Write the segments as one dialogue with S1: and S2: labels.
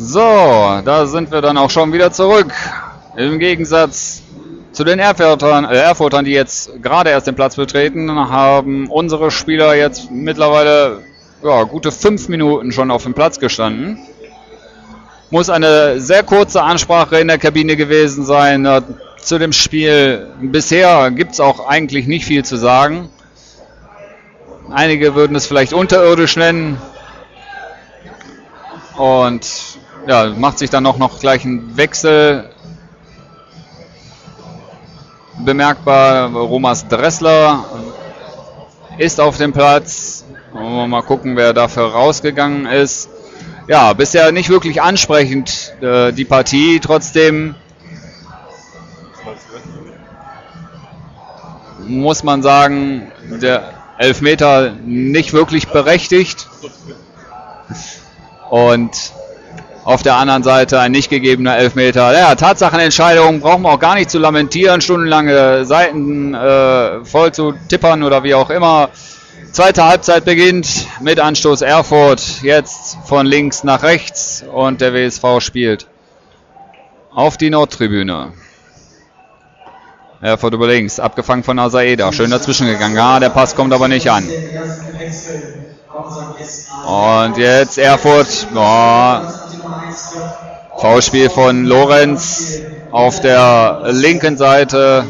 S1: So, da sind wir dann auch schon wieder zurück. Im Gegensatz zu den Erfurtern, die jetzt gerade erst den Platz betreten, haben unsere Spieler jetzt mittlerweile gute 5 Minuten schon auf dem Platz gestanden. Muss eine sehr kurze Ansprache in der Kabine gewesen sein zu dem Spiel. Bisher gibt es auch eigentlich nicht viel zu sagen. Einige würden es vielleicht unterirdisch nennen. Und ja, macht sich dann noch gleich ein Wechsel bemerkbar. Romas Dressler ist auf dem Platz. Mal gucken, wer dafür rausgegangen ist. Ja, bisher nicht wirklich ansprechend die Partie. Trotzdem muss man sagen, der Elfmeter nicht wirklich berechtigt. Und auf der anderen Seite ein nicht gegebener Elfmeter. Ja, Tatsachenentscheidung, brauchen wir auch gar nicht zu lamentieren, stundenlange Seiten voll zu tippern oder wie auch immer. Zweite Halbzeit beginnt mit Anstoß Erfurt, jetzt von links nach rechts und der WSV spielt auf die Nordtribüne. Erfurt über links, abgefangen von Asaeda, schön dazwischen gegangen, der Pass kommt aber nicht an. Und jetzt Erfurt, Foulspiel von Lorenz auf der linken Seite.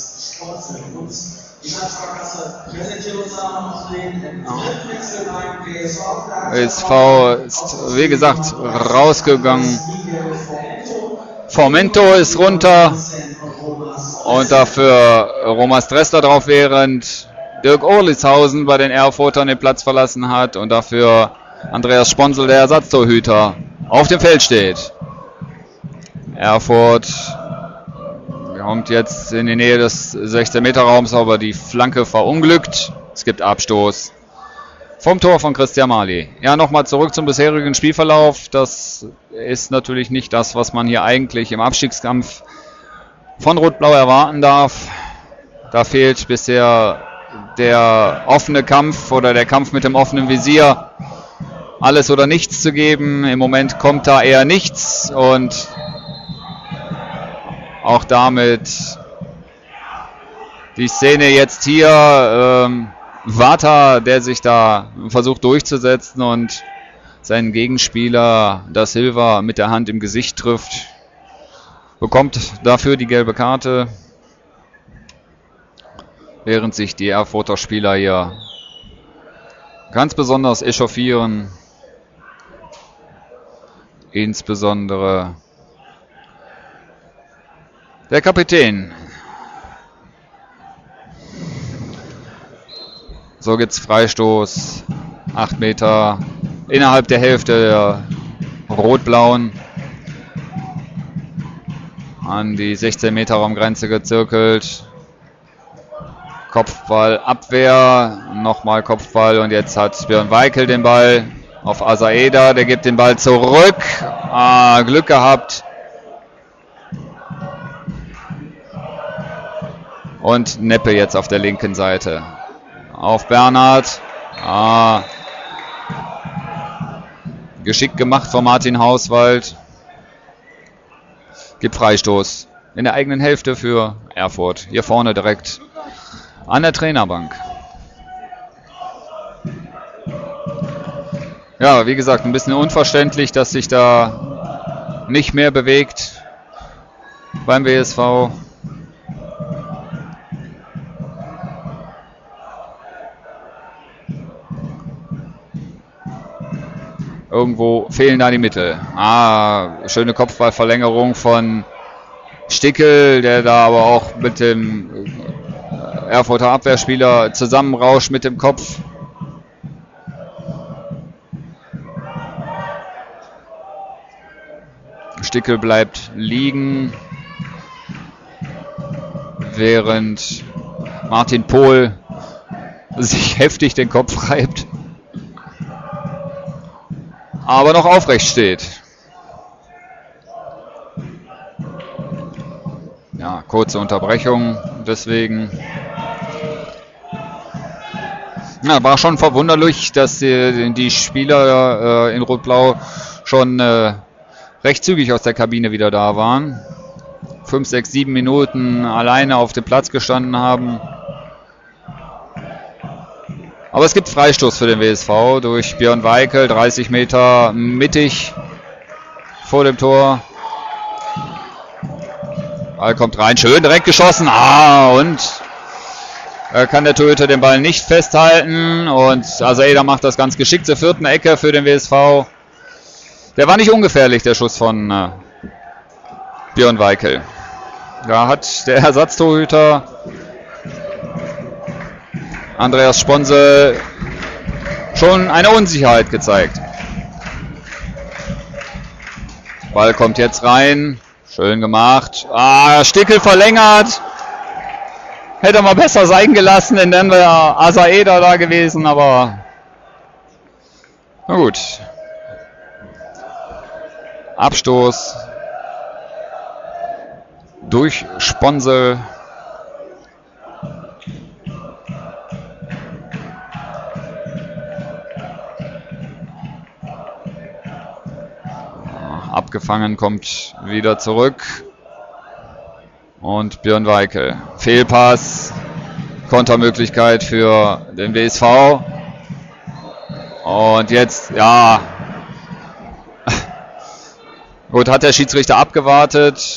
S1: SV ist, wie gesagt, rausgegangen. Formento ist runter und dafür Romas Dressler drauf, während Dirk Orlishausen bei den Erfurtern den Platz verlassen hat und dafür Andreas Sponsel, der Ersatztorhüter, auf dem Feld steht. Erfurt kommt jetzt in die Nähe des 16-Meter-Raums, aber die Flanke verunglückt. Es gibt Abstoß vom Tor von Christian Mali. Ja, nochmal zurück zum bisherigen Spielverlauf. Das ist natürlich nicht das, was man hier eigentlich im Abstiegskampf von Rot-Blau erwarten darf. Da fehlt bisher der offene Kampf oder der Kampf mit dem offenen Visier. Alles oder nichts zu geben. Im Moment kommt da eher nichts und auch damit die Szene jetzt hier, Vata, der sich da versucht durchzusetzen und seinen Gegenspieler Da Silva mit der Hand im Gesicht trifft, bekommt dafür die gelbe Karte, während sich die Erfurter Spieler hier ganz besonders echauffieren, insbesondere der Kapitän. So gibt's Freistoß, 8 Meter innerhalb der Hälfte der Rot-Blauen an die 16-Meter-Raumgrenze gezirkelt. Kopfball, Abwehr, nochmal Kopfball und jetzt hat Björn Weikel den Ball auf Asaeda, der gibt den Ball zurück. Glück gehabt. Und Neppe jetzt auf der linken Seite. Auf Bernhard. Geschickt gemacht von Martin Hauswald. Gibt Freistoß in der eigenen Hälfte für Erfurt. Hier vorne direkt an der Trainerbank. Ja, wie gesagt, ein bisschen unverständlich, dass sich da nicht mehr bewegt beim WSV. Irgendwo fehlen da die Mittel. Schöne Kopfballverlängerung von Stickel, der da aber auch mit dem Erfurter Abwehrspieler zusammenrauscht mit dem Kopf. Stickel bleibt liegen, während Martin Pohl sich heftig den Kopf reibt, aber noch aufrecht steht. Ja, kurze Unterbrechung, deswegen. Ja, war schon verwunderlich, dass die Spieler in Rot-Blau schon recht zügig aus der Kabine wieder da waren. 5, 6, 7 Minuten alleine auf dem Platz gestanden haben. Aber es gibt Freistoß für den WSV durch Björn Weikel, 30 Meter mittig vor dem Tor. Ball kommt rein, schön direkt geschossen. Und kann der Torhüter den Ball nicht festhalten. Und Asaeda macht das ganz geschickt zur 4. Ecke für den WSV. Der war nicht ungefährlich, der Schuss von Björn Weikel. Da hat der Ersatztorhüter Andreas Sponsel schon eine Unsicherheit gezeigt. Ball kommt jetzt rein. Schön gemacht. Stickel verlängert. Hätte mal besser sein gelassen, denn dann wäre Asaeda da gewesen, aber na gut. Abstoß durch Sponsel. Abgefangen, kommt wieder zurück. Und Björn Weikel. Fehlpass. Kontermöglichkeit für den WSV. Und jetzt, ja. Gut, hat der Schiedsrichter abgewartet.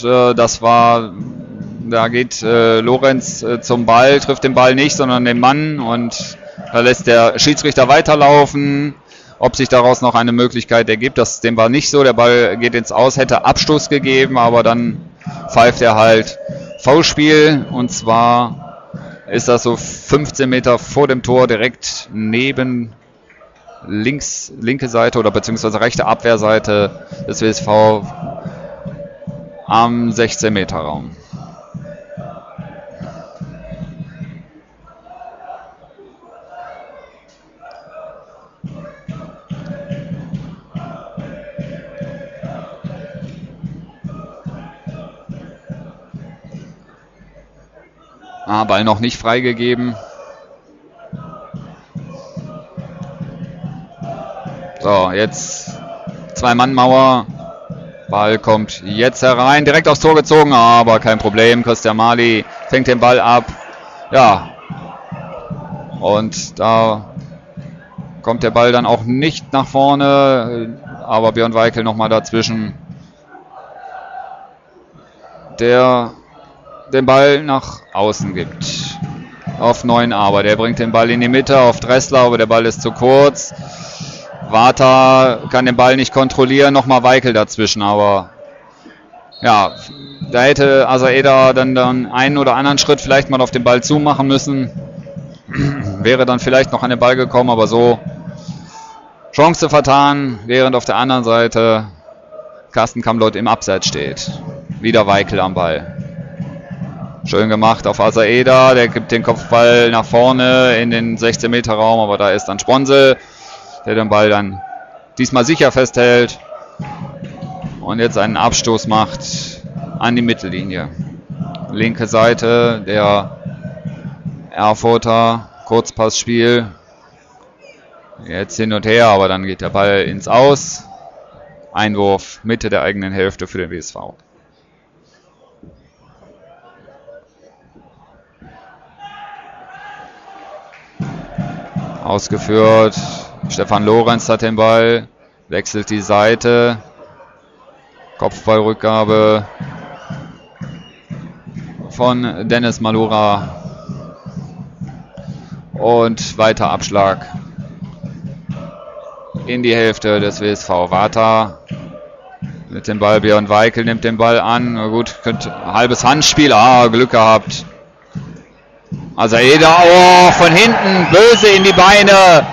S1: Da geht Lorenz zum Ball, trifft den Ball nicht, sondern den Mann. Und da lässt der Schiedsrichter weiterlaufen. Ob sich daraus noch eine Möglichkeit ergibt, dem war nicht so. Der Ball geht ins Aus, hätte Abstoß gegeben, aber dann pfeift er halt Foulspiel. Und zwar ist das so 15 Meter vor dem Tor, direkt neben linke Seite oder beziehungsweise rechte Abwehrseite des WSV am 16 Meter Raum. Ball noch nicht freigegeben. So, jetzt 2-Mann-Mauer. Ball kommt jetzt herein, direkt aufs Tor gezogen, aber kein Problem. Christian Mali fängt den Ball ab. Ja. Und da kommt der Ball dann auch nicht nach vorne, aber Björn Weikel nochmal dazwischen, der den Ball nach außen gibt. Auf 9 aber. Der bringt den Ball in die Mitte auf Dressler, aber der Ball ist zu kurz. Warta kann den Ball nicht kontrollieren. Nochmal Weikel dazwischen, aber ja, da hätte Asaeda dann einen oder anderen Schritt vielleicht mal auf den Ball zumachen müssen. Wäre dann vielleicht noch an den Ball gekommen, aber so Chance vertan, während auf der anderen Seite Carsten Kamlott im Abseits steht. Wieder Weikel am Ball. Schön gemacht auf Asaeda, der gibt den Kopfball nach vorne in den 16 Meter Raum, aber da ist dann Sponsel, der den Ball dann diesmal sicher festhält und jetzt einen Abstoß macht an die Mittellinie. Linke Seite, der Erfurter, Kurzpassspiel, jetzt hin und her, aber dann geht der Ball ins Aus. Einwurf, Mitte der eigenen Hälfte für den WSV. Ausgeführt. Stefan Lorenz hat den Ball, wechselt die Seite. Kopfballrückgabe von Dennis Malura. Und weiter Abschlag in die Hälfte des WSV. Warta mit dem Ball. Björn Weikel nimmt den Ball an. Na gut, halbes Handspiel. Glück gehabt. Asaeda, von hinten, böse in die Beine.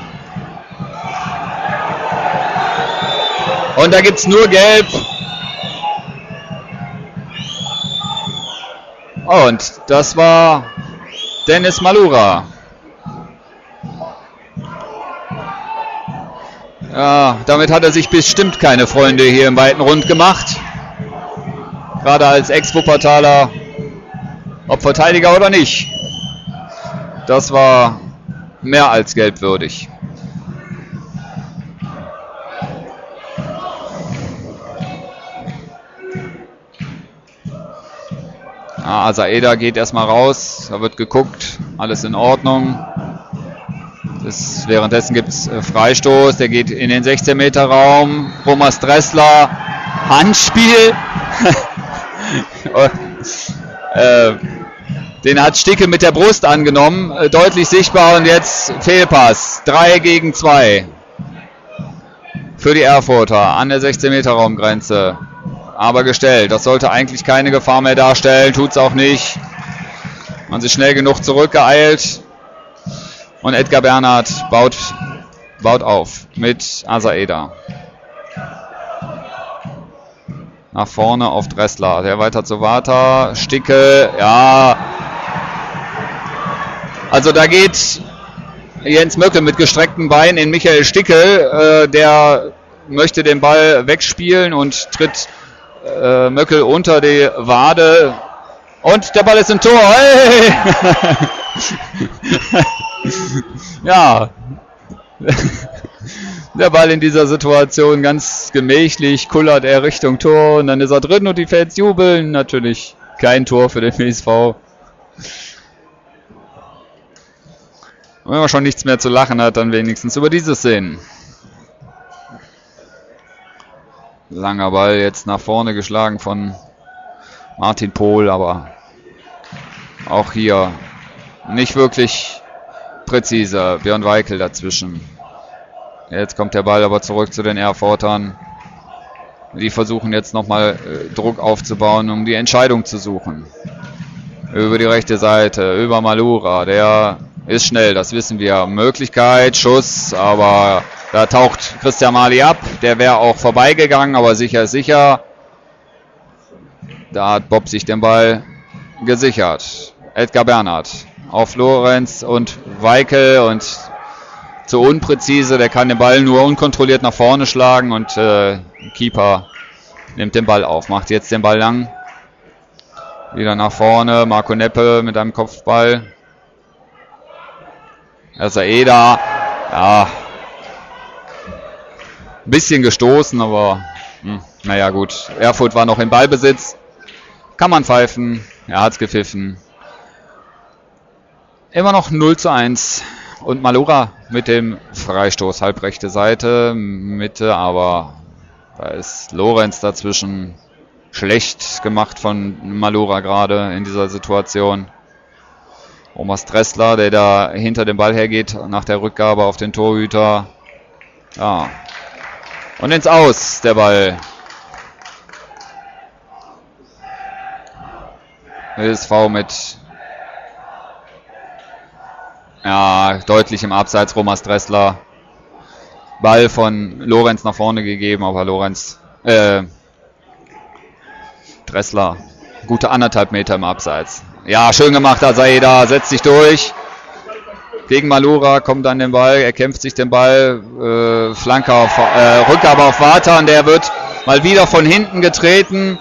S1: Und da gibt es nur Gelb. Und das war Dennis Malura. Ja, damit hat er sich bestimmt keine Freunde hier im weiten Rund gemacht. Gerade als Ex-Wuppertaler, ob Verteidiger oder nicht. Das war mehr als gelbwürdig. Ja, Asaeda geht erstmal raus, da wird geguckt, alles in Ordnung. Währenddessen gibt es Freistoß, der geht in den 16-Meter-Raum. Romas Dressler, Handspiel. Den hat Stickel mit der Brust angenommen, deutlich sichtbar und jetzt Fehlpass. 3-2 für die Erfurter an der 16-Meter-Raumgrenze. Aber gestellt, das sollte eigentlich keine Gefahr mehr darstellen, tut's auch nicht. Man sich schnell genug zurückgeeilt. Und Edgar Bernhard baut auf mit Asaeda. Nach vorne auf Dressler. Der weiter zu Warta. Stickel. Ja. Also da geht Jens Möckel mit gestreckten Beinen in Michael Stickel. Der möchte den Ball wegspielen und tritt Möckel unter die Wade. Und der Ball ist im Tor. Hey! Ja, der Ball in dieser Situation ganz gemächlich, kullert er Richtung Tor und dann ist er drin und die Fans jubeln. Natürlich kein Tor für den WSV. Und wenn man schon nichts mehr zu lachen hat, dann wenigstens über diese Szenen. Langer Ball jetzt nach vorne geschlagen von Martin Pohl, aber auch hier nicht wirklich präziser. Björn Weikel dazwischen. Jetzt kommt der Ball aber zurück zu den Erfurtern. Die versuchen jetzt nochmal Druck aufzubauen, um die Entscheidung zu suchen. Über die rechte Seite, über Malura. Der ist schnell, das wissen wir. Möglichkeit, Schuss, aber da taucht Christian Mali ab. Der wäre auch vorbeigegangen, aber sicher ist sicher. Da hat Bob sich den Ball gesichert. Edgar Bernhard auf Lorenz und Weikel und zu unpräzise, der kann den Ball nur unkontrolliert nach vorne schlagen und Keeper nimmt den Ball auf, macht jetzt den Ball lang. Wieder nach vorne, Marco Neppe mit einem Kopfball. Asaeda, ja, ein bisschen gestoßen, aber naja gut, Erfurt war noch in Ballbesitz. Kann man pfeifen, er hat's gepfiffen. Immer noch 0:1 und Malura mit dem Freistoß, halbrechte Seite, Mitte, aber da ist Lorenz dazwischen. Schlecht gemacht von Malura gerade in dieser Situation. Romas Dressler, der da hinter dem Ball hergeht, nach der Rückgabe auf den Torhüter. Ja. Und ins Aus, der Ball. WSV mit deutlich im Abseits, Romas Dressler. Ball von Lorenz nach vorne gegeben, aber Dressler, gute 1,5 Meter im Abseits. Ja, schön gemacht, Asaeda, setzt sich durch. Gegen Malura, kommt an den Ball, er kämpft sich den Ball, Flanke auf, Rückgabe auf Warta, und der wird mal wieder von hinten getreten.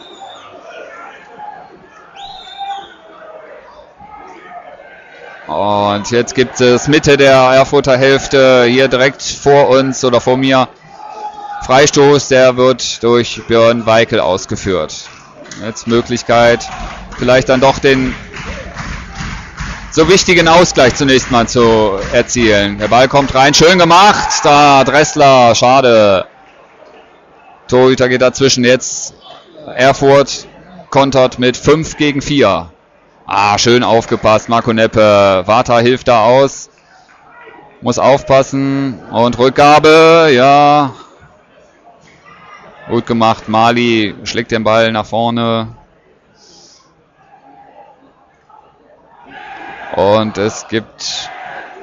S1: Und jetzt gibt es Mitte der Erfurter Hälfte, hier direkt vor uns oder vor mir, Freistoß, der wird durch Björn Weikel ausgeführt. Jetzt Möglichkeit, vielleicht dann doch den so wichtigen Ausgleich zunächst mal zu erzielen. Der Ball kommt rein, schön gemacht, da Dressler, schade. Torhüter geht dazwischen, jetzt Erfurt kontert mit 5-4. Schön aufgepasst, Marco Neppe. Warta hilft da aus. Muss aufpassen. Und Rückgabe, ja. Gut gemacht, Mali schlägt den Ball nach vorne. Und es gibt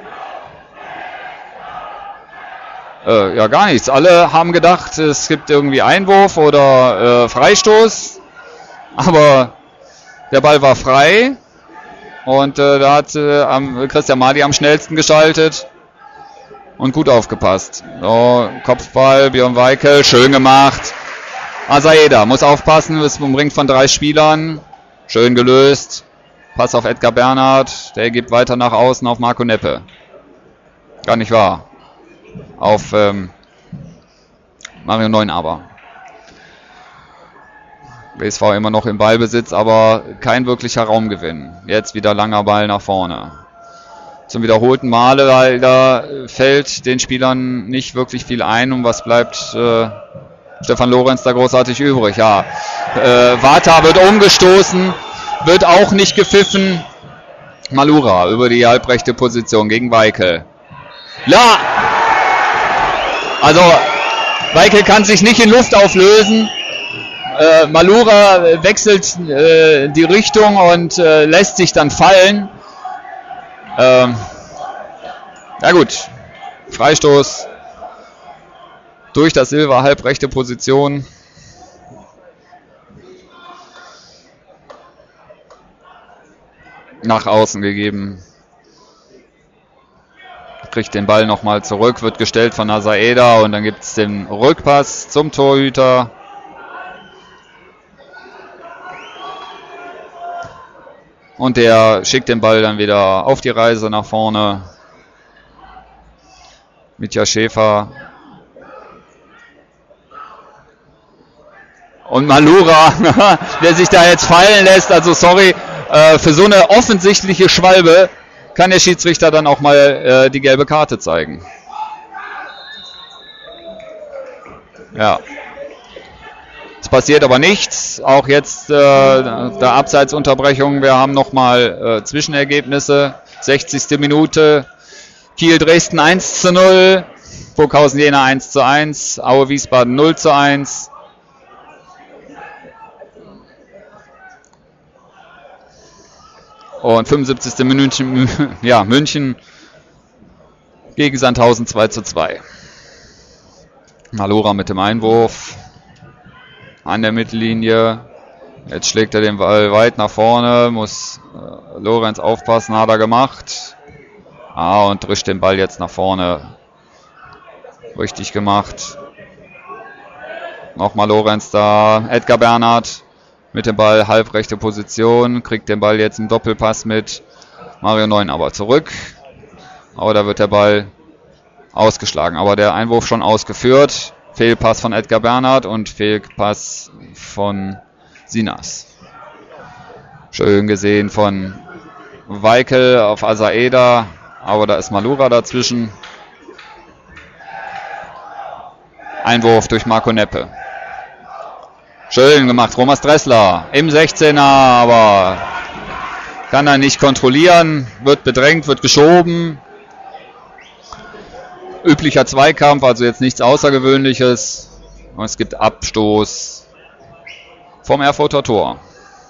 S1: gar nichts. Alle haben gedacht, es gibt irgendwie Einwurf oder Freistoß. Aber der Ball war frei. Und da hat Christian Mali am schnellsten geschaltet. Und gut aufgepasst. So, Kopfball, Björn Weikel, schön gemacht. Asaeda muss aufpassen, ist umringt von 3 Spielern. Schön gelöst. Pass auf Edgar Bernhard, der gibt weiter nach außen auf Marco Neppe. Gar nicht wahr. Auf Mario Neunaber. WSV immer noch im Ballbesitz, aber kein wirklicher Raumgewinn. Jetzt wieder langer Ball nach vorne. Zum wiederholten Male, weil da fällt den Spielern nicht wirklich viel ein. Und was bleibt Stefan Lorenz da großartig übrig? Ja, Vata wird umgestoßen, wird auch nicht gepfiffen. Malura über die halbrechte Position gegen Weikel. Ja, also Weikel kann sich nicht in Luft auflösen. Malura wechselt die Richtung und lässt sich dann fallen. Ja gut, Freistoß durch das Silva, halbrechte Position. Nach außen gegeben. Kriegt den Ball nochmal zurück, wird gestellt von Asaeda und dann gibt es den Rückpass zum Torhüter. Und der schickt den Ball dann wieder auf die Reise nach vorne. Mitja Schäfer. Und Malura, der sich da jetzt fallen lässt. Also sorry, für so eine offensichtliche Schwalbe kann der Schiedsrichter dann auch mal die gelbe Karte zeigen. Ja. Es passiert aber nichts. Auch jetzt der Abseitsunterbrechung. Wir haben nochmal Zwischenergebnisse. 60. Minute. Kiel-Dresden 1:0. Burghausen-Jena 1:1. Aue-Wiesbaden 0:1. Und 75. München gegen Sandhausen 2:2. Malura mit dem Einwurf an der Mittellinie. Jetzt schlägt er den Ball weit nach vorne, muss Lorenz aufpassen, hat er gemacht. Und drischt den Ball jetzt nach vorne. Richtig gemacht. Nochmal Lorenz da, Edgar Bernhard mit dem Ball, halbrechte Position, kriegt den Ball jetzt im Doppelpass mit Mario Neun aber zurück. Aber da wird der Ball ausgeschlagen. Aber der Einwurf schon ausgeführt. Fehlpass von Edgar Bernhard und Fehlpass von Sinas. Schön gesehen von Weikel auf Asaeda. Aber da ist Malura dazwischen. Einwurf durch Marco Neppe. Schön gemacht, Romas Dressler im 16er, aber kann er nicht kontrollieren, wird bedrängt, wird geschoben. Üblicher Zweikampf, also jetzt nichts Außergewöhnliches. Und es gibt Abstoß vom Erfurter Tor.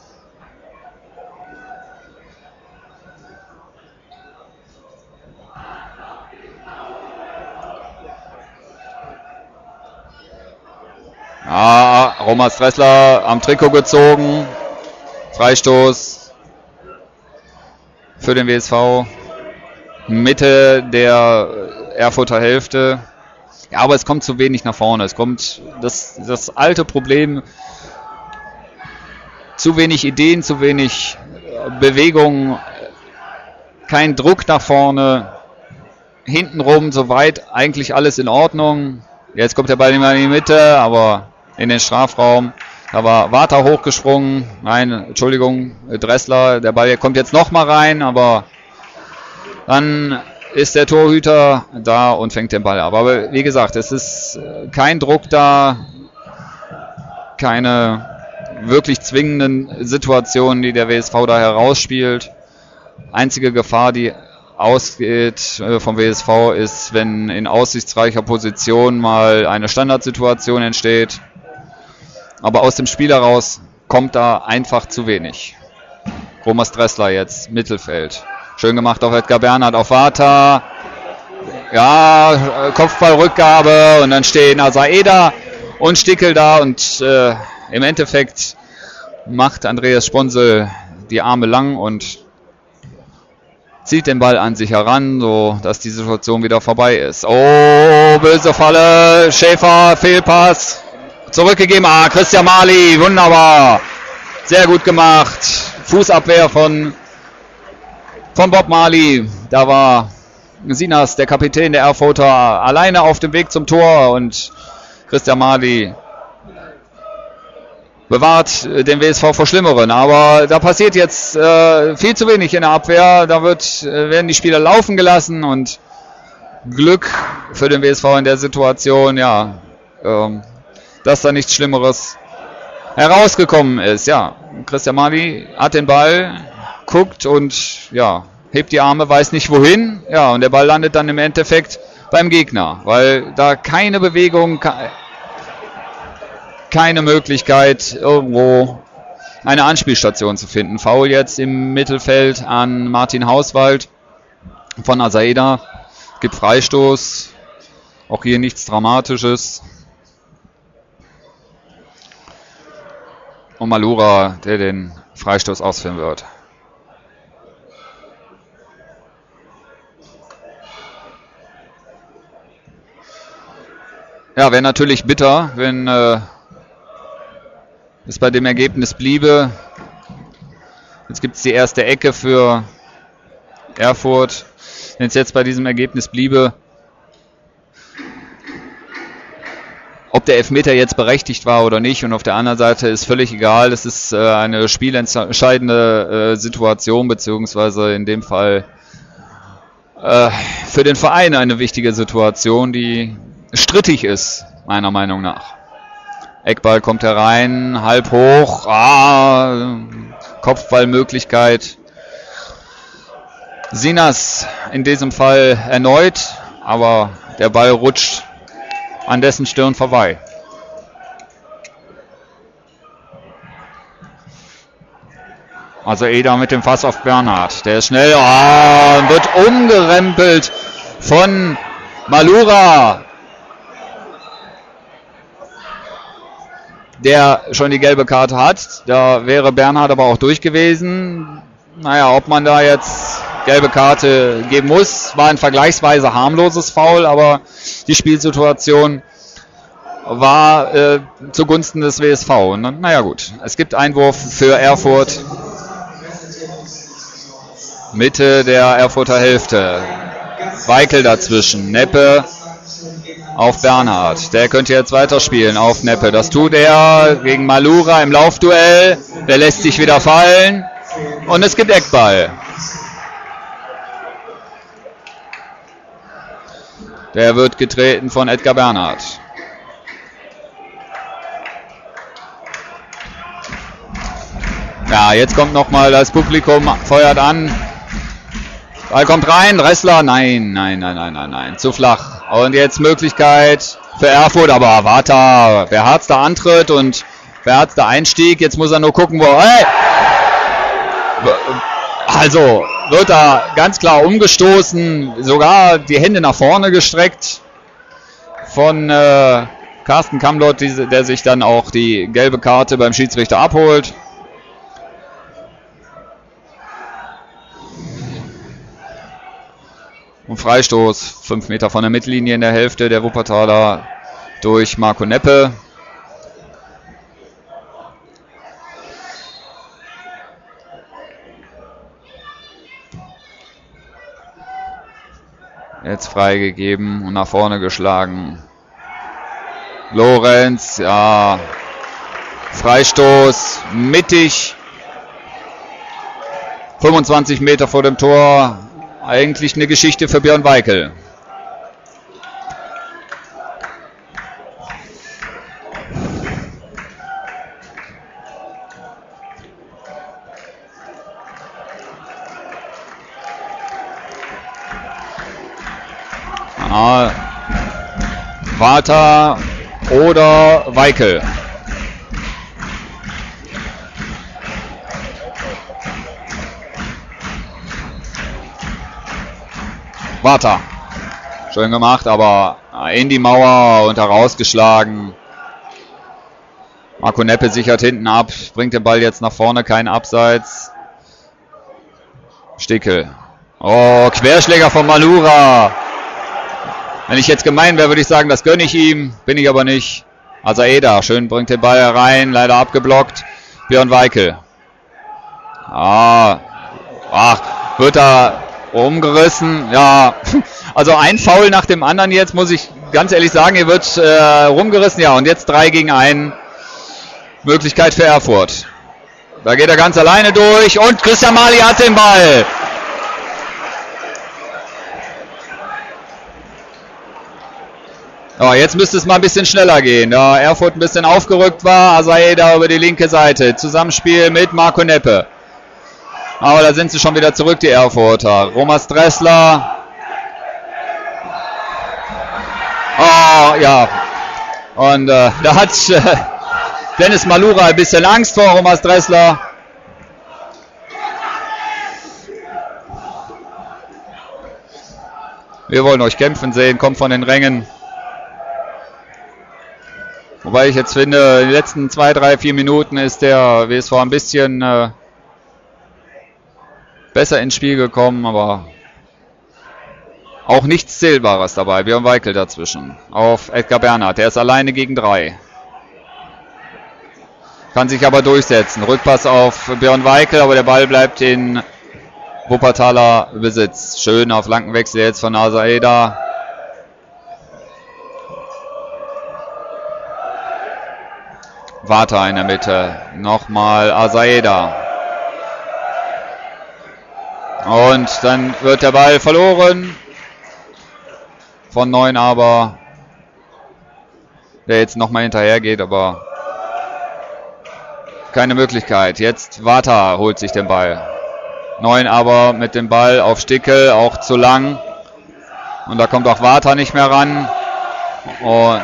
S1: Ja, Romas Dressler am Trikot gezogen. Freistoß für den WSV. Mitte der Erfurter Hälfte. Ja, aber es kommt zu wenig nach vorne. Es kommt das alte Problem. Zu wenig Ideen, zu wenig Bewegung. Kein Druck nach vorne. Hintenrum soweit eigentlich alles in Ordnung. Jetzt kommt der Ball nicht mehr in die Mitte, aber in den Strafraum. Da war Vata hochgesprungen. Nein, Entschuldigung, Dressler. Der Ball kommt jetzt nochmal rein, aber dann ist der Torhüter da und fängt den Ball ab. Aber wie gesagt, es ist kein Druck da, keine wirklich zwingenden Situationen, die der WSV da herausspielt. Einzige Gefahr, die ausgeht vom WSV, ist, wenn in aussichtsreicher Position mal eine Standardsituation entsteht. Aber aus dem Spiel heraus kommt da einfach zu wenig. Romas Dressler jetzt, Mittelfeld. Schön gemacht auf Edgar Bernhard, auf Vata. Ja, Kopfballrückgabe und dann stehen Asaeda und Stickel da und im Endeffekt macht Andreas Sponsel die Arme lang und zieht den Ball an sich heran, so dass die Situation wieder vorbei ist. Oh, böse Falle, Schäfer, Fehlpass. Zurückgegeben, Christian Mali, wunderbar. Sehr gut gemacht. Fußabwehr von Bob Mali. Da war Sinas, der Kapitän der Erfurter, alleine auf dem Weg zum Tor und Christian Mali bewahrt den WSV vor Schlimmeren. Aber da passiert jetzt viel zu wenig in der Abwehr. Da werden die Spieler laufen gelassen und Glück für den WSV in der Situation, ja, dass da nichts Schlimmeres herausgekommen ist. Ja, Christian Mali hat den Ball, guckt und ja, hebt die Arme, weiß nicht wohin. Ja, und der Ball landet dann im Endeffekt beim Gegner, weil da keine Bewegung, keine Möglichkeit, irgendwo eine Anspielstation zu finden. Foul jetzt im Mittelfeld an Martin Hauswald von Asaeda. Gibt Freistoß. Auch hier nichts Dramatisches. Und Malura, der den Freistoß ausführen wird. Ja, wäre natürlich bitter, wenn es bei dem Ergebnis bliebe. Jetzt gibt es die erste Ecke für Erfurt. Wenn es jetzt bei diesem Ergebnis bliebe, ob der Elfmeter jetzt berechtigt war oder nicht, und auf der anderen Seite ist völlig egal. Es ist eine spielentscheidende Situation, beziehungsweise in dem Fall für den Verein eine wichtige Situation, die strittig ist, meiner Meinung nach. Eckball kommt herein, halb hoch, Kopfballmöglichkeit. Sinas in diesem Fall erneut, aber der Ball rutscht an dessen Stirn vorbei. Also Eder mit dem Pass auf Bernhard. Der ist schnell, wird umgerempelt von Malura, der schon die gelbe Karte hat. Da wäre Bernhard aber auch durch gewesen. Naja, ob man da jetzt gelbe Karte geben muss, war ein vergleichsweise harmloses Foul, aber die Spielsituation war zugunsten des WSV. Und, naja gut, es gibt Einwurf für Erfurt. Mitte der Erfurter Hälfte. Weikel dazwischen. Neppe auf Bernhard. Der könnte jetzt weiterspielen auf Neppe. Das tut er gegen Malura im Laufduell. Der lässt sich wieder fallen. Und es gibt Eckball. Der wird getreten von Edgar Bernhard. Ja, jetzt kommt nochmal das Publikum, feuert an. Ball kommt rein, Ressler, nein, zu flach. Und jetzt Möglichkeit für Erfurt, aber Warta, beherzter Antritt und beherzter Einstieg. Jetzt muss er nur gucken, wo... Hey! Also wird da ganz klar umgestoßen, sogar die Hände nach vorne gestreckt von Carsten Kamlott, der sich dann auch die gelbe Karte beim Schiedsrichter abholt. Und Freistoß, 5 Meter von der Mittellinie in der Hälfte der Wuppertaler durch Marco Neppe. Jetzt freigegeben und nach vorne geschlagen. Lorenz, ja. Freistoß, mittig. 25 Meter vor dem Tor. Eigentlich eine Geschichte für Björn Weikel. Warta oder Weikel. Warta. Schön gemacht, aber in die Mauer und herausgeschlagen. Marco Neppe sichert hinten ab, bringt den Ball jetzt nach vorne, kein Abseits. Stickel. Oh, Querschläger von Malura. Wenn ich jetzt gemein wäre, würde ich sagen, das gönne ich ihm. Bin ich aber nicht. Asaeda, schön bringt den Ball herein, leider abgeblockt. Björn Weikel. Wird da rumgerissen. Ja, also ein Foul nach dem anderen jetzt, muss ich ganz ehrlich sagen. Hier wird rumgerissen. Ja, und jetzt 3 gegen 1. Möglichkeit für Erfurt. Da geht er ganz alleine durch und Christian Mali hat den Ball. Ja, jetzt müsste es mal ein bisschen schneller gehen, da Erfurt ein bisschen aufgerückt war. Asaeda über die linke Seite. Zusammenspiel mit Marco Neppe. Aber da sind sie schon wieder zurück, die Erfurter. Romas Dressler. Oh, ja. Und da hat Dennis Malura ein bisschen Angst vor Romas Dressler. Wir wollen euch kämpfen sehen, kommt von den Rängen. Wobei ich jetzt finde, in den letzten 2, 3, 4 Minuten ist der WSV ein bisschen besser ins Spiel gekommen, aber auch nichts Zählbares dabei. Björn Weikel dazwischen auf Edgar Bernhard. Der ist alleine gegen 3. Kann sich aber durchsetzen. Rückpass auf Björn Weikel, aber der Ball bleibt in Wuppertaler Besitz. Schön auf Flankenwechsel jetzt von Asaeda. Warta in der Mitte. Nochmal Asaeda. Und dann wird der Ball verloren von Neunaber, der jetzt nochmal hinterher geht, aber keine Möglichkeit. Jetzt Warta holt sich den Ball. Neunaber mit dem Ball auf Stickel, auch zu lang. Und da kommt auch Warta nicht mehr ran. Und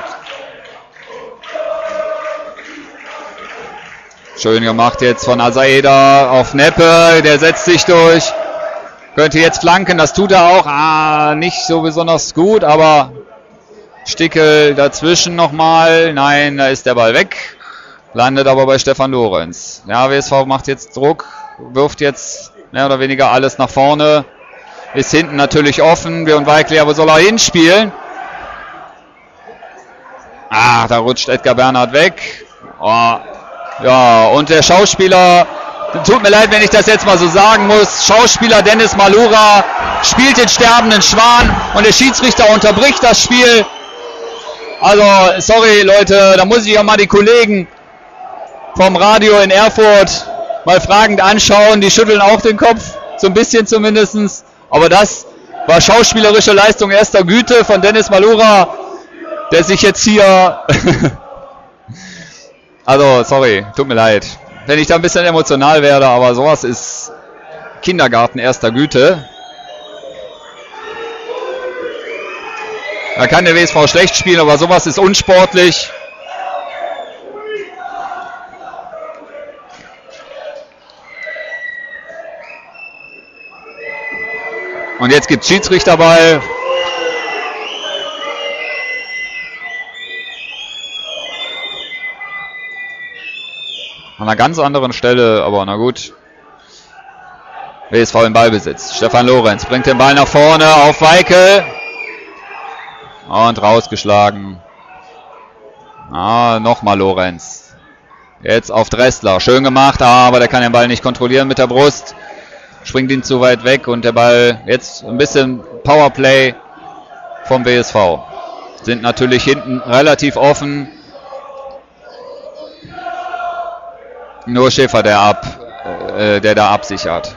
S1: schön gemacht jetzt von Asaeda auf Neppe, der setzt sich durch. Könnte jetzt flanken, das tut er auch. Nicht so besonders gut, aber Stickel dazwischen nochmal. Nein, da ist der Ball weg. Landet aber bei Stefan Lorenz. Ja, WSV macht jetzt Druck, wirft jetzt mehr oder weniger alles nach vorne. Ist hinten natürlich offen. Björn Weikel, aber soll er hinspielen? Da rutscht Edgar Bernhard weg. Oh, ja, und der Schauspieler... Tut mir leid, wenn ich das jetzt mal so sagen muss. Schauspieler Dennis Malura spielt den sterbenden Schwan und der Schiedsrichter unterbricht das Spiel. Also, sorry Leute, da muss ich auch mal die Kollegen vom Radio in Erfurt mal fragend anschauen. Die schütteln auch den Kopf, so ein bisschen zumindest. Aber das war schauspielerische Leistung erster Güte von Dennis Malura, der sich jetzt hier... Also, sorry, tut mir leid. Wenn ich da ein bisschen emotional werde, aber sowas ist Kindergarten erster Güte. Da kann der WSV schlecht spielen, aber sowas ist unsportlich. Und jetzt gibt es Schiedsrichterball. An einer ganz anderen Stelle, aber na gut. WSV im Ballbesitz. Stefan Lorenz bringt den Ball nach vorne auf Weikel. Und rausgeschlagen. Nochmal Lorenz. Jetzt auf Dressler. Schön gemacht, aber der kann den Ball nicht kontrollieren mit der Brust. Springt ihn zu weit weg und der Ball jetzt ein bisschen Powerplay vom WSV. Sind natürlich hinten relativ offen. Nur Schäfer, der da absichert.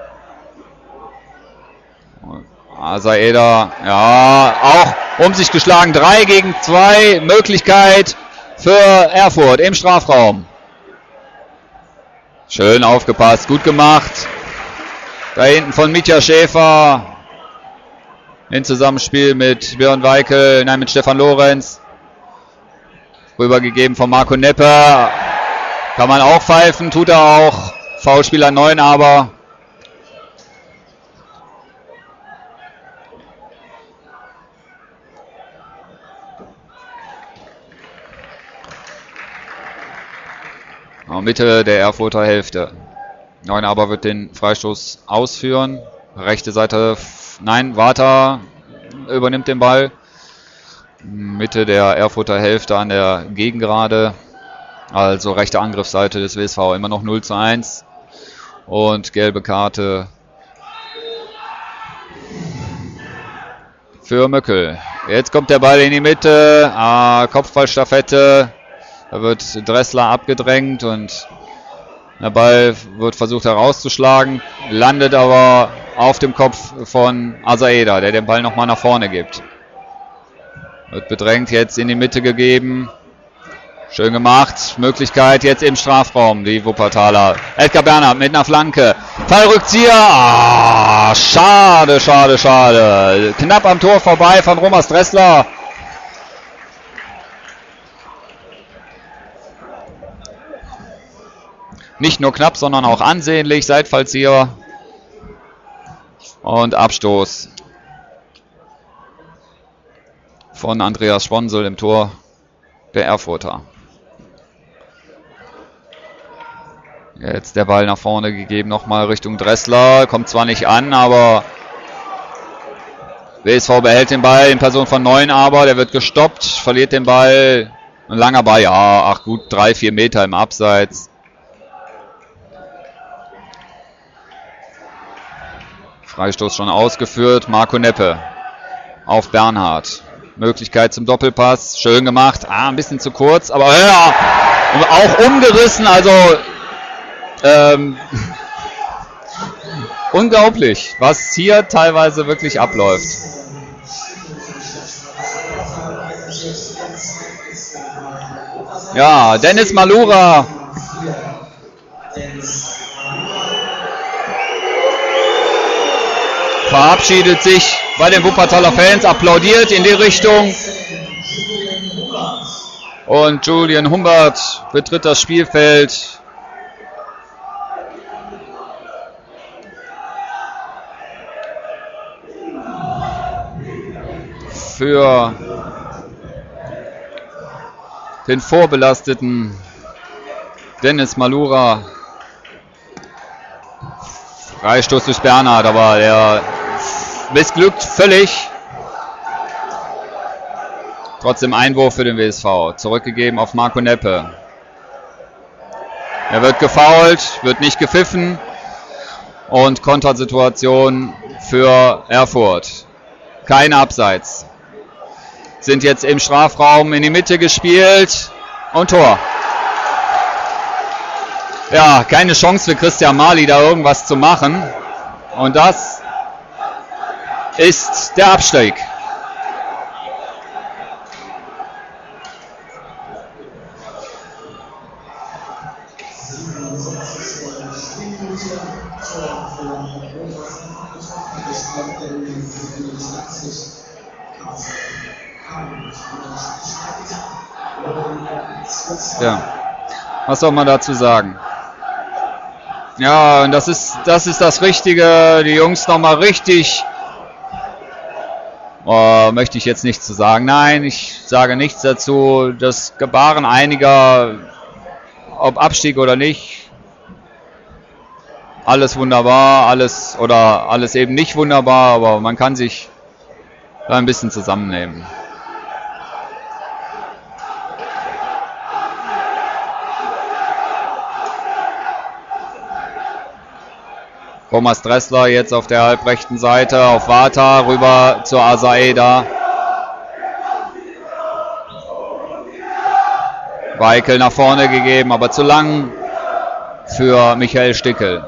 S1: Asaeda, ja, auch um sich geschlagen. 3 gegen 2, Möglichkeit für Erfurt im Strafraum. Schön aufgepasst, gut gemacht. Da hinten von Mitja Schäfer. In Zusammenspiel mit Björn Weikel, mit Stefan Lorenz. Rübergegeben von Marco Neppe. Kann man auch pfeifen, tut er auch. Foulspieler 9, aber Mitte der Erfurter Hälfte. 9 aber wird den Freistoß ausführen. Rechte Seite, nein, Warta übernimmt den Ball. Mitte der Erfurter Hälfte an der Gegengerade. Also rechte Angriffsseite des WSV, immer noch 0:1. Und gelbe Karte für Möckel. Jetzt kommt der Ball in die Mitte. Kopfballstaffette Da wird Dressler abgedrängt und der Ball wird versucht herauszuschlagen, landet aber auf dem Kopf von Asaeda, der den Ball nochmal nach vorne gibt. Wird bedrängt, jetzt in die Mitte gegeben. Schön gemacht. Möglichkeit jetzt im Strafraum, die Wuppertaler. Edgar Bernhard mit einer Flanke. Fallrückzieher. Ah, schade, schade, schade. Knapp am Tor vorbei von Romas Dressler. Nicht nur knapp, sondern auch ansehnlich. Seitfallzieher. Und Abstoß von Andreas Sponsel im Tor der Erfurter. Jetzt der Ball nach vorne gegeben, nochmal Richtung Dressler. Kommt zwar nicht an, aber WSV behält den Ball in Person von Neunaber. Der wird gestoppt, verliert den Ball. Ein langer Ball, ja, ach gut, 3-4 Meter im Abseits. Freistoß schon ausgeführt. Marco Neppe auf Bernhard. Möglichkeit zum Doppelpass. Schön gemacht. Ein bisschen zu kurz, aber ja, auch umgerissen. Also unglaublich, was hier teilweise wirklich abläuft. Ja, Dennis Malura. Verabschiedet sich bei den Wuppertaler Fans, applaudiert in die Richtung. Und Julian Humbert betritt das Spielfeld. Für den vorbelasteten Dennis Malura. Freistoß durch Bernhard, aber der missglückt völlig. Trotzdem Einwurf für den WSV. Zurückgegeben auf Marco Neppe. Er wird gefoult, wird nicht gepfiffen. Und Kontersituation für Erfurt. Kein Abseits. Sind jetzt im Strafraum in die Mitte gespielt. Und Tor. Ja, keine Chance für Christian Mali, da irgendwas zu machen. Und das ist der Abstieg. Ja, was soll man dazu sagen? Ja, und das ist das Richtige. Die Jungs nochmal richtig. Möchte ich jetzt nichts zu sagen. Nein, ich sage nichts dazu. Das Gebaren einiger, ob Abstieg oder nicht, alles wunderbar, alles eben nicht wunderbar, aber man kann sich da ein bisschen zusammennehmen. Thomas Dressler jetzt auf der halbrechten Seite, auf Vata, rüber zur Asaeda. Weikel nach vorne gegeben, aber zu lang für Michael Stickel.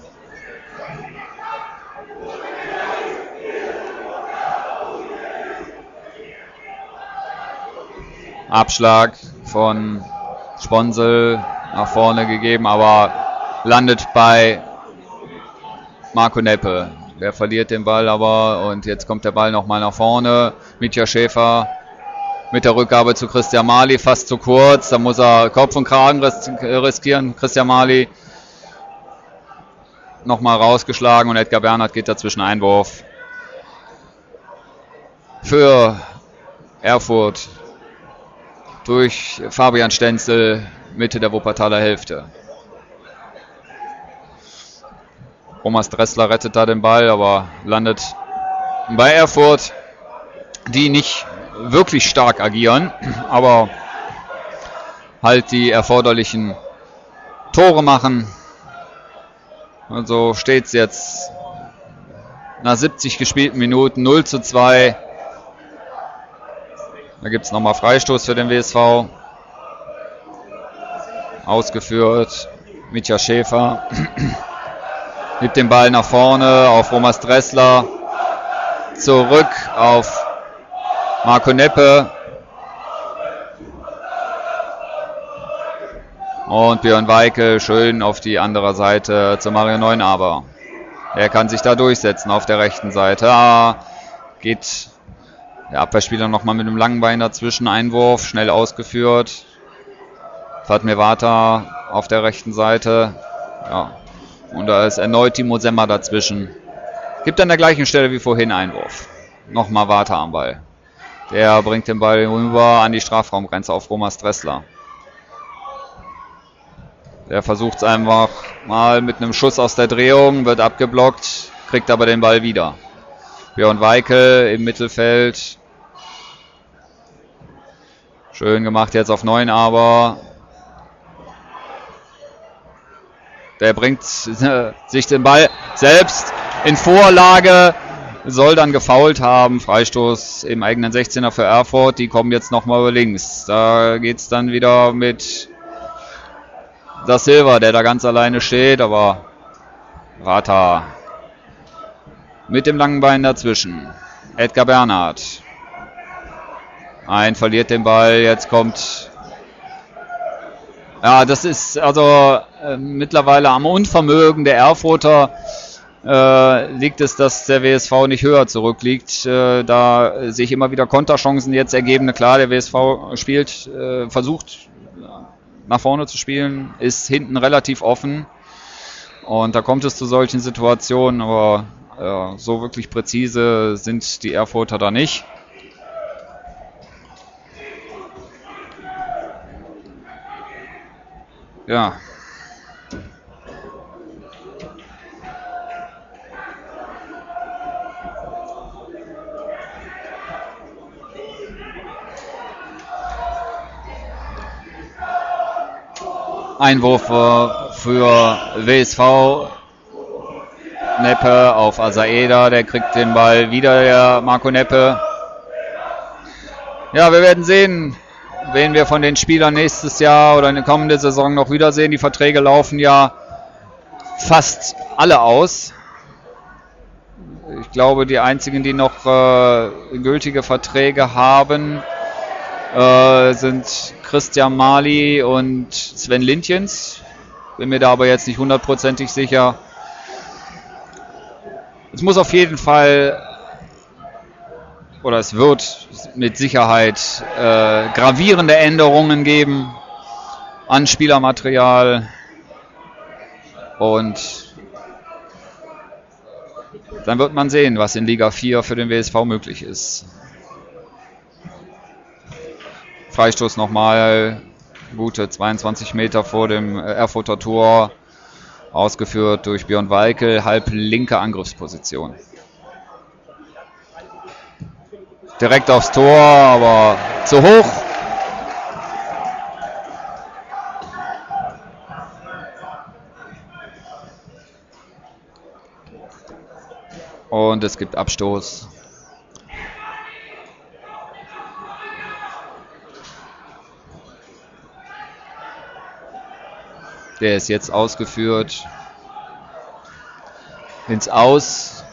S1: Abschlag von Sponsel nach vorne gegeben, aber landet bei Marco Neppe. Der verliert den Ball aber und jetzt kommt der Ball nochmal nach vorne. Mitja Schäfer mit der Rückgabe zu Christian Mali, fast zu kurz. Da muss er Kopf und Kragen riskieren. Christian Mali nochmal rausgeschlagen und Edgar Bernhard geht dazwischen. Einwurf für Erfurt durch Fabian Stenzel, Mitte der Wuppertaler Hälfte. Thomas Dressler rettet da den Ball, aber landet bei Erfurt, die nicht wirklich stark agieren, aber halt die erforderlichen Tore machen. Also steht es jetzt nach 70 gespielten Minuten 0:2. Da gibt es nochmal Freistoß für den WSV. Ausgeführt. Mitja Schäfer. Gibt den Ball nach vorne auf Romas Dressler. Zurück auf Marco Neppe. Und Björn Weikel schön auf die andere Seite zu Mario Neunaber. Er kann sich da durchsetzen auf der rechten Seite. Geht der Abwehrspieler nochmal mit einem langen Bein dazwischen. Einwurf, schnell ausgeführt. Fatmir Vata auf der rechten Seite. Ja. Und da ist erneut Timo Semmer dazwischen. Gibt an der gleichen Stelle wie vorhin Einwurf. Nochmal Vata am Ball. Der bringt den Ball rüber an die Strafraumgrenze auf Romas Dressler. Der versucht es einfach mal mit einem Schuss aus der Drehung, wird abgeblockt, kriegt aber den Ball wieder. Björn Weikel im Mittelfeld. Schön gemacht jetzt auf Neunaber. Der bringt sich den Ball selbst in Vorlage, soll dann gefoult haben. Freistoß im eigenen 16er für Erfurt. Die kommen jetzt nochmal über links. Da geht es dann wieder mit Da Silva, der da ganz alleine steht, aber Rata mit dem langen Bein dazwischen. Edgar Bernhard. Verliert den Ball, jetzt kommt... Ja, das ist also mittlerweile am Unvermögen der Erfurter liegt es, dass der WSV nicht höher zurückliegt. Da sich immer wieder Konterchancen jetzt ergeben. Klar, der WSV spielt, versucht nach vorne zu spielen, ist hinten relativ offen. Und da kommt es zu solchen Situationen, aber so wirklich präzise sind die Erfurter da nicht. Ja. Einwurf für WSV. Neppe auf Asaeda, der kriegt den Ball wieder, der Marco Neppe. Ja, wir werden sehen, wen wir von den Spielern nächstes Jahr oder in der kommenden Saison noch wiedersehen. Die Verträge laufen ja fast alle aus. Ich glaube, die einzigen, die noch gültige Verträge haben, sind Christian Mali und Sven Lindjens. Bin mir da aber jetzt nicht hundertprozentig sicher. Es muss auf jeden Fall, oder es wird mit Sicherheit gravierende Änderungen geben an Spielermaterial. Und dann wird man sehen, was in Liga 4 für den WSV möglich ist. Freistoß nochmal, gute 22 Meter vor dem Erfurter Tor, ausgeführt durch Björn Weikel, halb linke Angriffsposition. Direkt aufs Tor, aber zu hoch. Und es gibt Abstoß. Der ist jetzt ausgeführt ins Aus.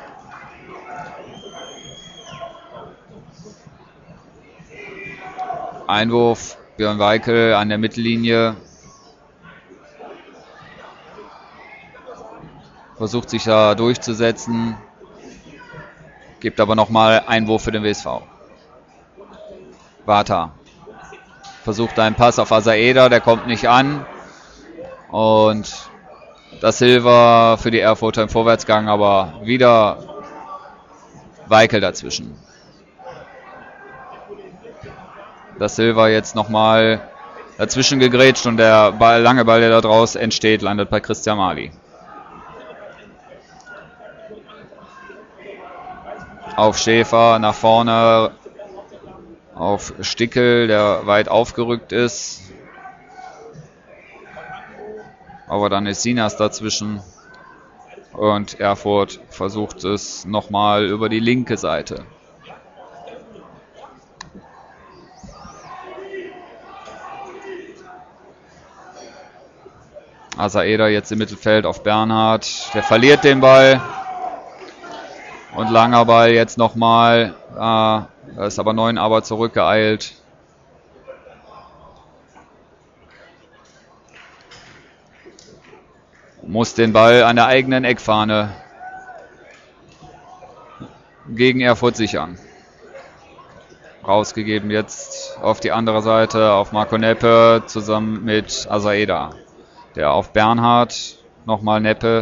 S1: Einwurf, Björn Weikel an der Mittellinie. Versucht sich da durchzusetzen. Gibt aber nochmal Einwurf für den WSV. Vata versucht einen Pass auf Asaeda, der kommt nicht an. Und Da Silva für die Erfurter im Vorwärtsgang, aber wieder Weikel dazwischen. Da Silva jetzt nochmal dazwischen gegrätscht und der lange Ball, der da draus entsteht, landet bei Christian Mali. Auf Schäfer, nach vorne, auf Stickel, der weit aufgerückt ist. Aber dann ist Sinas dazwischen und Erfurt versucht es nochmal über die linke Seite. Asaeda jetzt im Mittelfeld auf Bernhard. Der verliert den Ball. Und langer Ball jetzt nochmal. Da ist aber Neunaber zurückgeeilt. Muss den Ball an der eigenen Eckfahne gegen Erfurt sichern. Rausgegeben jetzt auf die andere Seite auf Marco Neppe zusammen mit Asaeda. Der auf Bernhard, nochmal Neppe.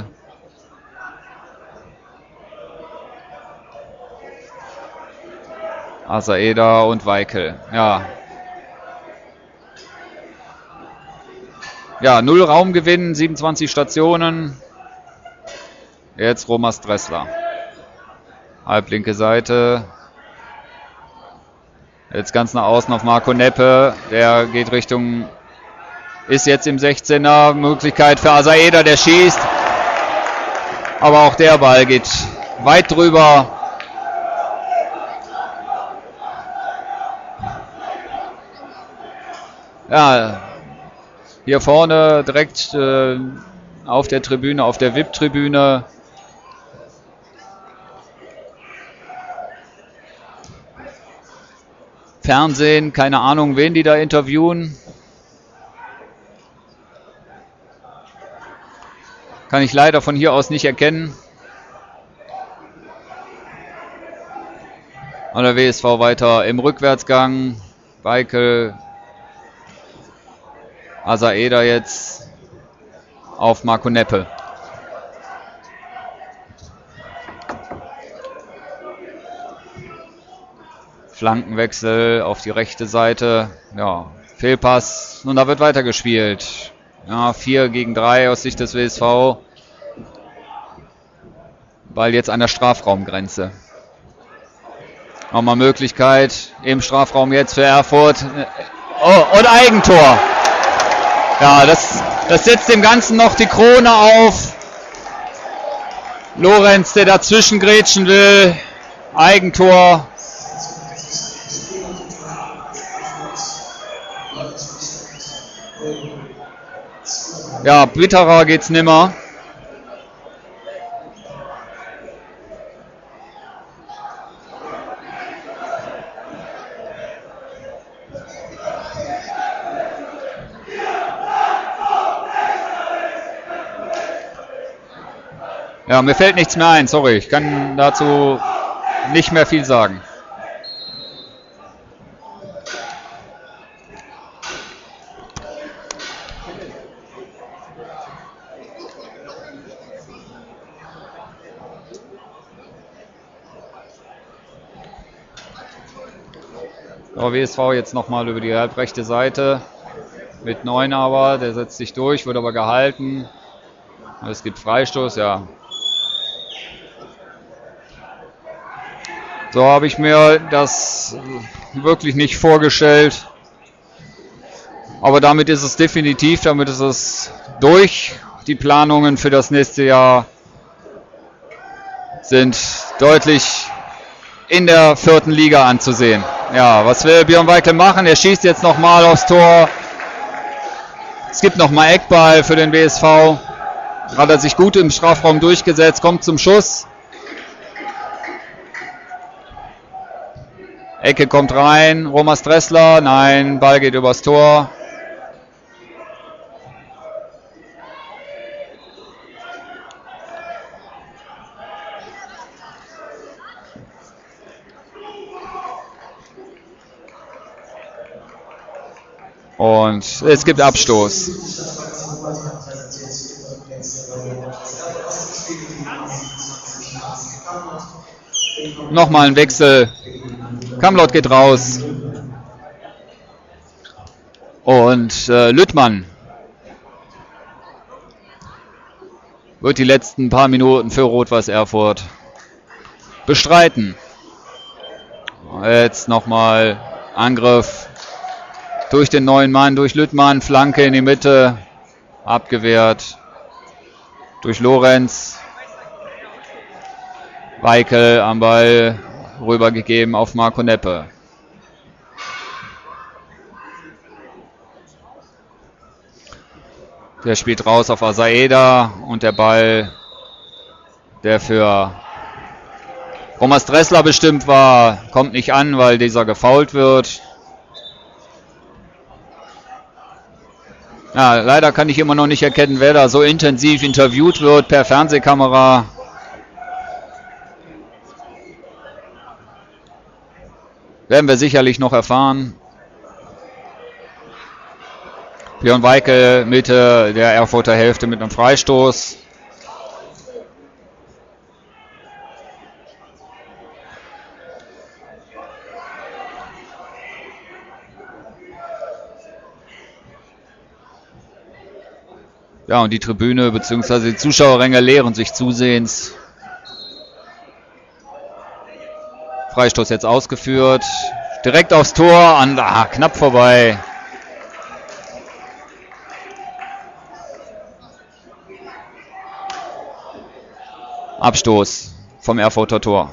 S1: Asaeda und Weikel. Ja, 0 Raumgewinn, 27 Stationen. Jetzt Romas Dressler. Halblinke Seite. Jetzt ganz nach außen auf Marco Neppe. Der geht Richtung, ist jetzt im 16er. Möglichkeit für Asaeda, der schießt. Aber auch der Ball geht weit drüber. Ja, hier vorne direkt auf der Tribüne, auf der VIP-Tribüne. Fernsehen, keine Ahnung, wen die da interviewen. Kann ich leider von hier aus nicht erkennen. Und der WSV weiter im Rückwärtsgang. Weikel, Asaeda jetzt auf Marco Neppe. Flankenwechsel auf die rechte Seite. Ja, Fehlpass. Und da wird weitergespielt. Ja, 4-3 aus Sicht des WSV. Ball jetzt an der Strafraumgrenze. Nochmal Möglichkeit im Strafraum jetzt für Erfurt. Oh, und Eigentor. Ja, das setzt dem Ganzen noch die Krone auf. Lorenz, der dazwischen grätschen will. Eigentor. Ja, bitterer geht's nimmer. Ja, mir fällt nichts mehr ein, sorry. Ich kann dazu nicht mehr viel sagen. So, WSV jetzt nochmal über die halbrechte Seite mit Neunaber. Der setzt sich durch, wird aber gehalten. Es gibt Freistoß, ja. So habe ich mir das wirklich nicht vorgestellt. Aber damit ist es definitiv, damit ist es durch. Die Planungen für das nächste Jahr sind deutlich in der 4. Liga anzusehen. Ja, was will Björn Weikel machen? Er schießt jetzt nochmal aufs Tor. Es gibt nochmal Eckball für den WSV. Hat er sich gut im Strafraum durchgesetzt, kommt zum Schuss. Ecke kommt rein, Romas Dressler, nein, Ball geht übers Tor. Und es gibt Abstoß. Nochmal ein Wechsel. Kamlott geht raus. Und Lüttmann wird die letzten paar Minuten für Rot-Weiß Erfurt bestreiten. Jetzt nochmal Angriff durch den neuen Mann, durch Lüttmann, Flanke in die Mitte, abgewehrt durch Lorenz. Weikel am Ball rübergegeben auf Marco Neppe. Der spielt raus auf Asaeda und der Ball, der für Romas Dressler bestimmt war, kommt nicht an, weil dieser gefoult wird. Ja, leider kann ich immer noch nicht erkennen, wer da so intensiv interviewt wird per Fernsehkamera. Werden wir sicherlich noch erfahren. Björn Weikel, Mitte der Erfurter Hälfte mit einem Freistoß. Ja, und die Tribüne bzw. die Zuschauerränge leeren sich zusehends. Freistoß jetzt ausgeführt. Direkt aufs Tor. Knapp vorbei. Abstoß vom Erfurter Tor.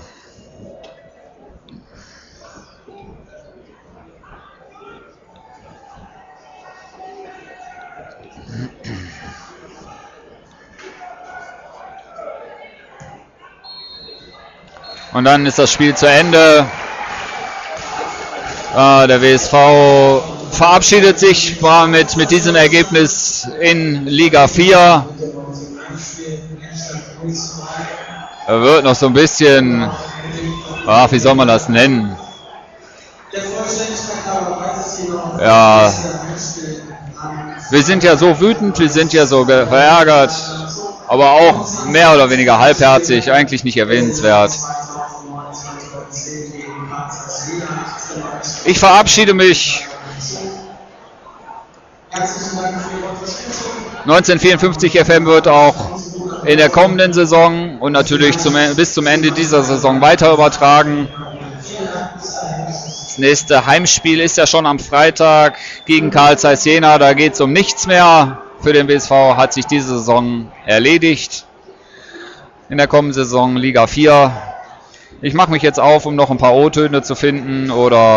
S1: Und dann ist das Spiel zu Ende. Der WSV verabschiedet sich mit diesem Ergebnis in Liga 4. Er wird noch so ein bisschen, wie soll man das nennen? Ja, wir sind ja so wütend, wir sind ja so verärgert, aber auch mehr oder weniger halbherzig, eigentlich nicht erwähnenswert. Ich verabschiede mich. 1954 FM wird auch in der kommenden Saison und natürlich bis zum Ende dieser Saison weiter übertragen. Das nächste Heimspiel ist ja schon am Freitag gegen Carl Zeiss Jena. Da geht es um nichts mehr. Für den WSV hat sich diese Saison erledigt. In der kommenden Saison Liga 4. Ich mache mich jetzt auf, um noch ein paar O-Töne zu finden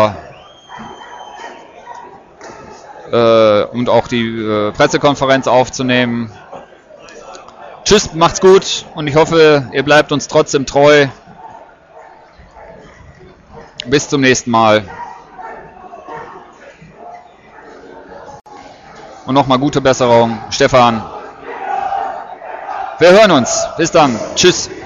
S1: und auch die Pressekonferenz aufzunehmen. Tschüss, macht's gut und ich hoffe, ihr bleibt uns trotzdem treu. Bis zum nächsten Mal. Und nochmal gute Besserung, Stefan. Wir hören uns. Bis dann. Tschüss.